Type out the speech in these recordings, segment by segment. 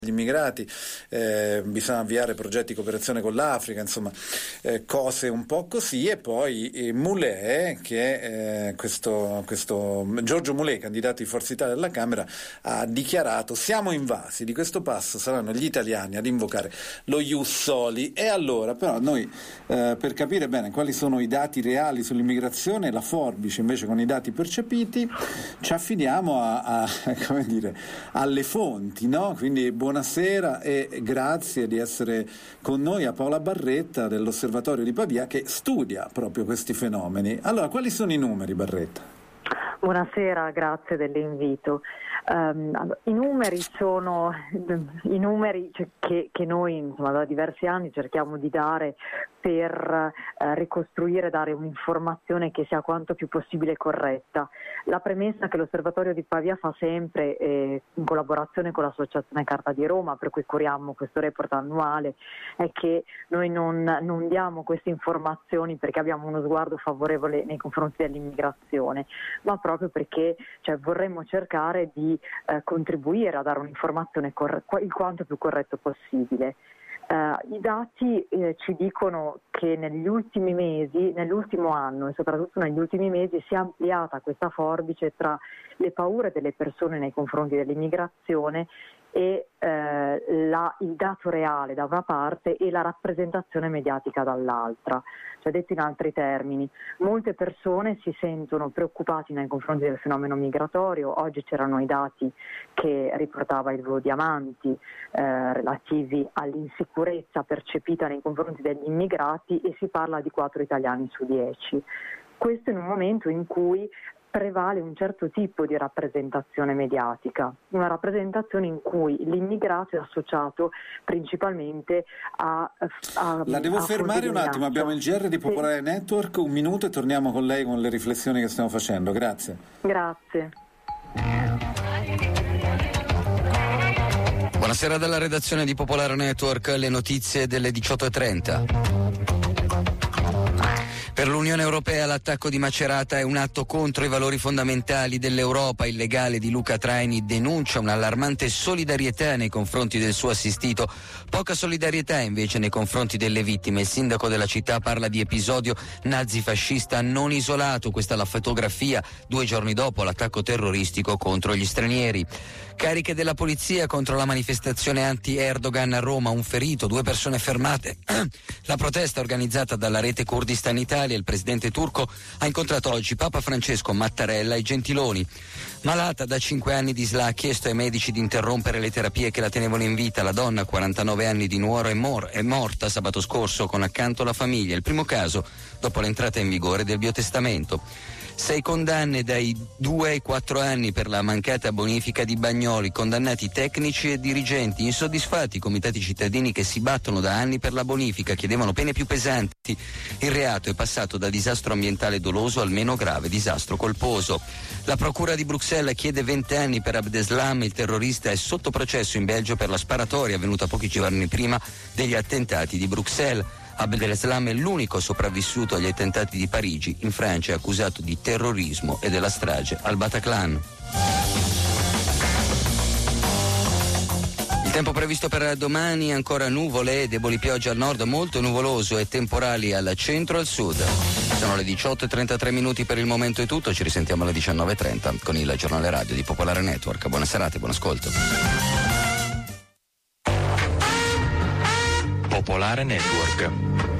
gli immigrati, bisogna avviare progetti di cooperazione con l'Africa, insomma cose un po' così. E poi Moulet, che è questo Giorgio Moulet, candidato di Forza Italia alla Camera, ha dichiarato: siamo invasi, di questo passo saranno gli italiani ad invocare lo ius soli. E allora però noi per capire bene quali sono i dati reali sull'immigrazione, la forbice invece con i dati percepiti, ci affidiamo come dire, alle fonti, no? Quindi buonasera e grazie di essere con noi a Paola Barretta dell'Osservatorio di Pavia, che studia proprio questi fenomeni. Allora, quali sono i numeri, Barretta? Buonasera, grazie dell'invito. I numeri sono i numeri che noi, insomma, da diversi anni cerchiamo di dare per ricostruire, dare un'informazione che sia quanto più possibile corretta. La premessa che l'Osservatorio di Pavia fa sempre, in collaborazione con l'Associazione Carta di Roma, per cui curiamo questo report annuale, è che noi non diamo queste informazioni perché abbiamo uno sguardo favorevole nei confronti dell'immigrazione, ma proprio perché vorremmo cercare di contribuire a dare un'informazione il quanto più corretto possibile. I dati ci dicono che negli ultimi mesi, nell'ultimo anno e soprattutto negli ultimi mesi, si è ampliata questa forbice tra le paure delle persone nei confronti dell'immigrazione e il dato reale da una parte e la rappresentazione mediatica dall'altra. Cioè, detto in altri termini, molte persone si sentono preoccupati nei confronti del fenomeno migratorio. Oggi c'erano i dati che riportava il Volo Diamanti relativi all'insicurezza percepita nei confronti degli immigrati, e si parla di 4 italiani su 10. Questo in un momento in cui prevale un certo tipo di rappresentazione mediatica, una rappresentazione in cui l'immigrato è associato principalmente a La devo fermare un attimo, abbiamo il GR di Popolare Network, un minuto e torniamo con lei con le riflessioni che stiamo facendo. Grazie. Grazie. Buonasera dalla redazione di Popolare Network, le notizie delle 18:30. Per l'Unione Europea l'attacco di Macerata è un atto contro i valori fondamentali dell'Europa. Il legale di Luca Traini denuncia un'allarmante solidarietà nei confronti del suo assistito, poca solidarietà invece nei confronti delle vittime. Il sindaco della città parla di episodio nazifascista non isolato. Questa è la fotografia 2 giorni dopo l'attacco terroristico contro gli stranieri. Cariche della polizia contro la manifestazione anti-Erdogan a Roma, un ferito, 2 persone fermate. La protesta organizzata dalla rete Kurdistan Italia. Il presidente turco ha incontrato oggi Papa Francesco, Mattarella e Gentiloni. Malata da 5 anni di SLA, ha chiesto ai medici di interrompere le terapie che la tenevano in vita. La donna, 49 anni di Nuoro, è morta sabato scorso con accanto la famiglia. Il primo caso dopo l'entrata in vigore del biotestamento. 6 condanne dai 2 ai 4 anni per la mancata bonifica di Bagnoli, condannati tecnici e dirigenti, insoddisfatti i comitati cittadini che si battono da anni per la bonifica, chiedevano pene più pesanti. Il reato è passato da disastro ambientale doloso al meno grave disastro colposo. La procura di Bruxelles chiede 20 anni per Abdeslam, il terrorista è sotto processo in Belgio per la sparatoria avvenuta pochi giorni prima degli attentati di Bruxelles. Abdeslam è l'unico sopravvissuto agli attentati di Parigi. In Francia è accusato di terrorismo e della strage al Bataclan. Il tempo previsto per domani: ancora nuvole, deboli piogge al nord, molto nuvoloso e temporali al centro e al sud. Sono le 18:33 per il momento è tutto, ci risentiamo alle 19:30 con il giornale radio di Popolare Network. Buona serata e buon ascolto. Popolare Network.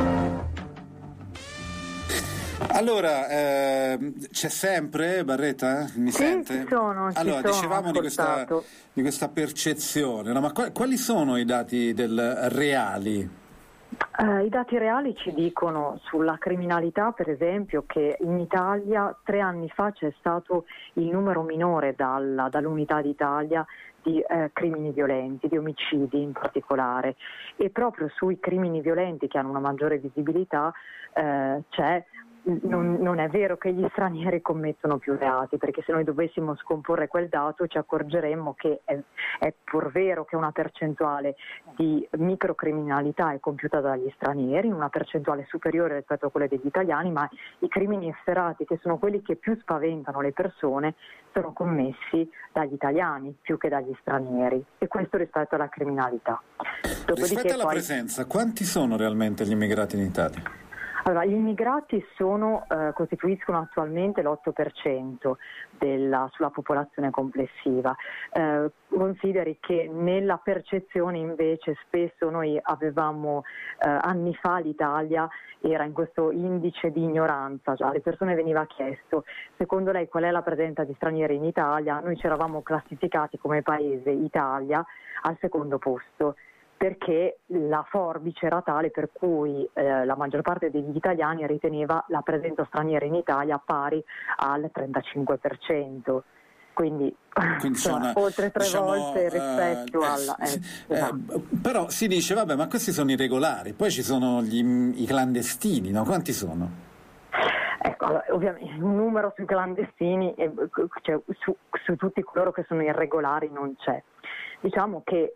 Allora, c'è sempre, Barretta? Mi sente? Allora, dicevamo di questa percezione, no? Ma quali sono i dati reali? I dati reali ci dicono sulla criminalità, per esempio, che in Italia 3 anni fa c'è stato il numero minore dall'Unità d'Italia di crimini violenti, di omicidi in particolare, e proprio sui crimini violenti che hanno una maggiore visibilità c'è non è vero che gli stranieri commettono più reati, perché se noi dovessimo scomporre quel dato ci accorgeremmo che è pur vero che una percentuale di microcriminalità è compiuta dagli stranieri, una percentuale superiore rispetto a quella degli italiani, ma i crimini efferati, che sono quelli che più spaventano le persone, sono commessi dagli italiani più che dagli stranieri, e questo rispetto alla criminalità. Rispetto alla presenza, quanti sono realmente gli immigrati in Italia? Allora, gli immigrati costituiscono attualmente l'8% sulla popolazione complessiva. Consideri che nella percezione invece spesso noi avevamo, anni fa l'Italia era in questo indice di ignoranza, cioè alle persone veniva chiesto secondo lei qual è la presenza di stranieri in Italia, noi ci eravamo classificati come paese Italia al secondo posto, perché la forbice era tale per cui la maggior parte degli italiani riteneva la presenza straniera in Italia pari al 35%. Quindi sono, oltre 3 volte rispetto alla... esatto. Però si dice, vabbè, ma questi sono irregolari, poi ci sono i clandestini, no? Quanti sono? Ecco, allora, ovviamente un numero sui clandestini, cioè, su tutti coloro che sono irregolari non c'è. Diciamo che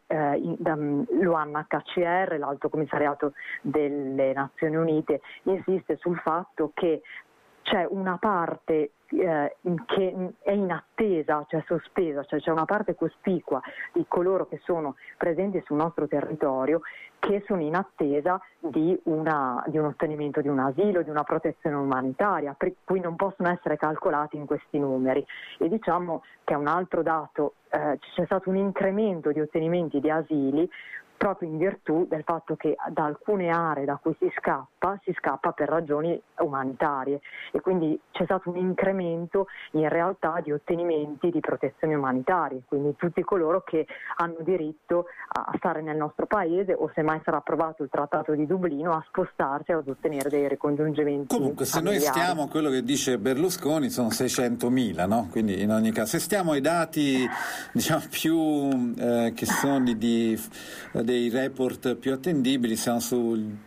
l'UNHCR, l'Alto Commissariato delle Nazioni Unite, insiste sul fatto che c'è una parte che è in attesa, cioè sospesa, cioè c'è una parte cospicua di coloro che sono presenti sul nostro territorio che sono in attesa di un ottenimento di un asilo, di una protezione umanitaria, per cui non possono essere calcolati in questi numeri. E diciamo che è un altro dato, c'è stato un incremento di ottenimenti di asili proprio in virtù del fatto che da alcune aree da cui si scappa per ragioni umanitarie, e quindi c'è stato un incremento in realtà di ottenimenti di protezione umanitaria, quindi tutti coloro che hanno diritto a stare nel nostro paese o, se mai sarà approvato il Trattato di Dublino, a spostarsi ad ottenere dei ricongiungimenti. Comunque, se noi stiamo a quello che dice Berlusconi, sono 600.000, no? Quindi in ogni caso, se stiamo ai dati diciamo più che sono dei report più attendibili, siamo su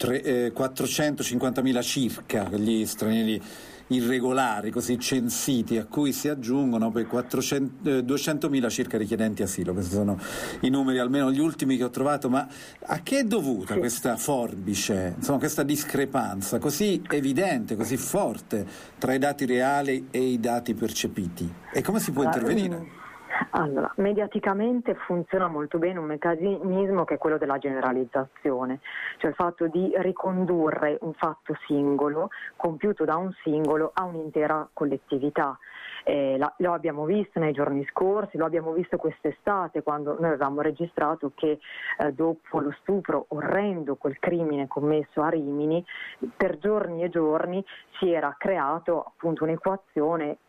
450.000 circa gli stranieri irregolari così censiti, a cui si aggiungono poi 200.000 circa richiedenti asilo. Questi sono i numeri, almeno gli ultimi che ho trovato. Ma a che è dovuta questa forbice, insomma, questa discrepanza così evidente, così forte tra i dati reali e i dati percepiti? E come si può intervenire? Allora, mediaticamente funziona molto bene un meccanismo che è quello della generalizzazione, cioè il fatto di ricondurre un fatto singolo, compiuto da un singolo, a un'intera collettività. Lo abbiamo visto nei giorni scorsi, lo abbiamo visto quest'estate, quando noi avevamo registrato che dopo lo stupro orrendo, quel crimine commesso a Rimini, per giorni e giorni si era creato appunto un'equazione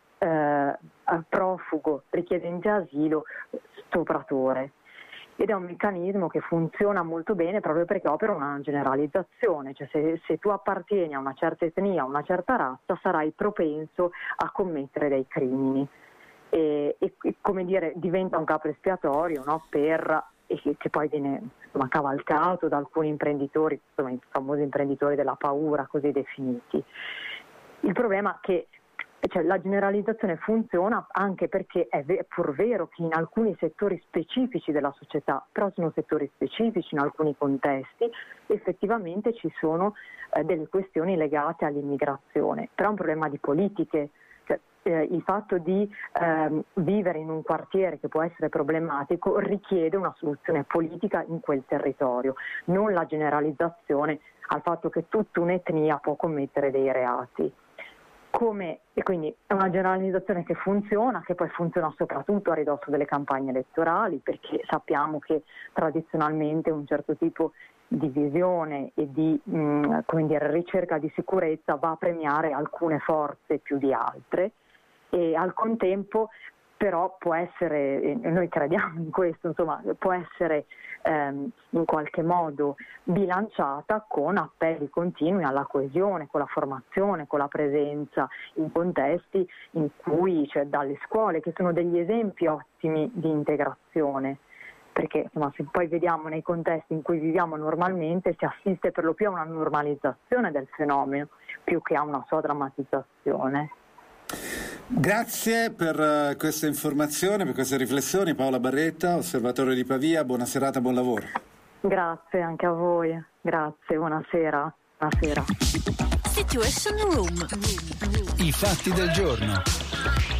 profugo, richiedente asilo, stupratore. Ed è un meccanismo che funziona molto bene proprio perché opera una generalizzazione, cioè se tu appartieni a una certa etnia, a una certa razza, sarai propenso a commettere dei crimini. E come dire, diventa un capro espiatorio, no? Che poi viene cavalcato da alcuni imprenditori, insomma, i famosi imprenditori della paura, così definiti. Il problema è che la generalizzazione funziona anche perché è pur vero che in alcuni settori specifici della società, però sono settori specifici in alcuni contesti, effettivamente ci sono delle questioni legate all'immigrazione, però è un problema di politiche. Il fatto di vivere in un quartiere che può essere problematico richiede una soluzione politica in quel territorio, non la generalizzazione al fatto che tutta un'etnia può commettere dei reati. E quindi è una generalizzazione che funziona, che poi funziona soprattutto a ridosso delle campagne elettorali, perché sappiamo che tradizionalmente un certo tipo di visione e di ricerca di sicurezza va a premiare alcune forze più di altre, e al contempo però può essere, e noi crediamo in questo, insomma, può essere in qualche modo bilanciata con appelli continui alla coesione, con la formazione, con la presenza in contesti in cui, dalle scuole, che sono degli esempi ottimi di integrazione. perché insomma, se poi vediamo nei contesti in cui viviamo normalmente si assiste per lo più a una normalizzazione del fenomeno più che a una sua drammatizzazione. Grazie per queste informazioni, per queste riflessioni. Paola Barretta, Osservatorio di Pavia, buona serata, buon lavoro. Grazie anche a voi, grazie, buonasera. Buonasera. Situation Room. I fatti del giorno.